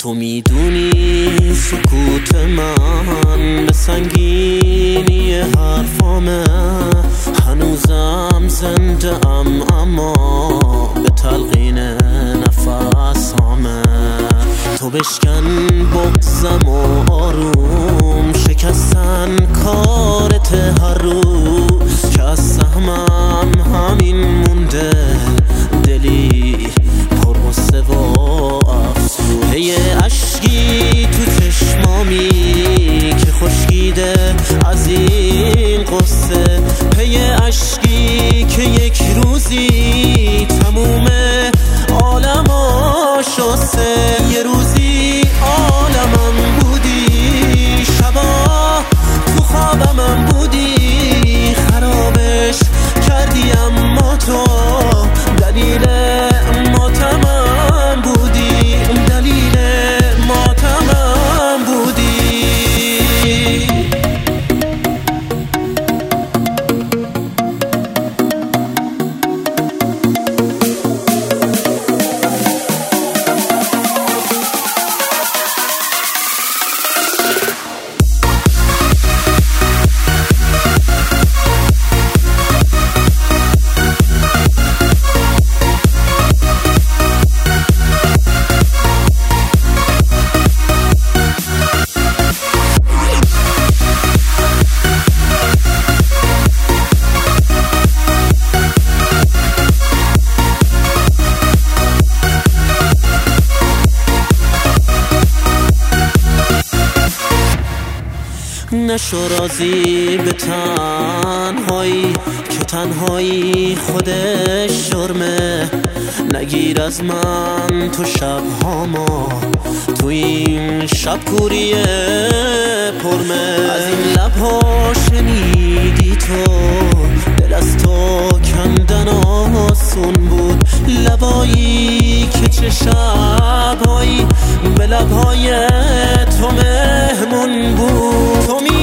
تو میدونی سکوت من به سنگینی حرفامه، هنوزم زنده ام اما به تلقین نفسامه. تو بشکن بغضم و آروم شکستن کارت هر روز، که از سهمم همین مونده دلی پر غصه و افسوس. پی عشقی تو چشمامی که خشکیده از این قصه، پی عشقی که یک روزی تموم عالمو شسته. یه روزی عالمم بودی، شبا تو خوابمم بودی، خرابش کردی اما تو دلیل ماتمم بودی، دلیل ماتمم بودی. نشو راضی به تنهایی که تنهایی خودش جرمه. نگیر از من تو شبهامو تو این شب کوری پرمه. از این لبها شنیدی تو دل از تو کندن آسون بود، لبایی که چه شبهایی به لبهای تو مهمون بود. تو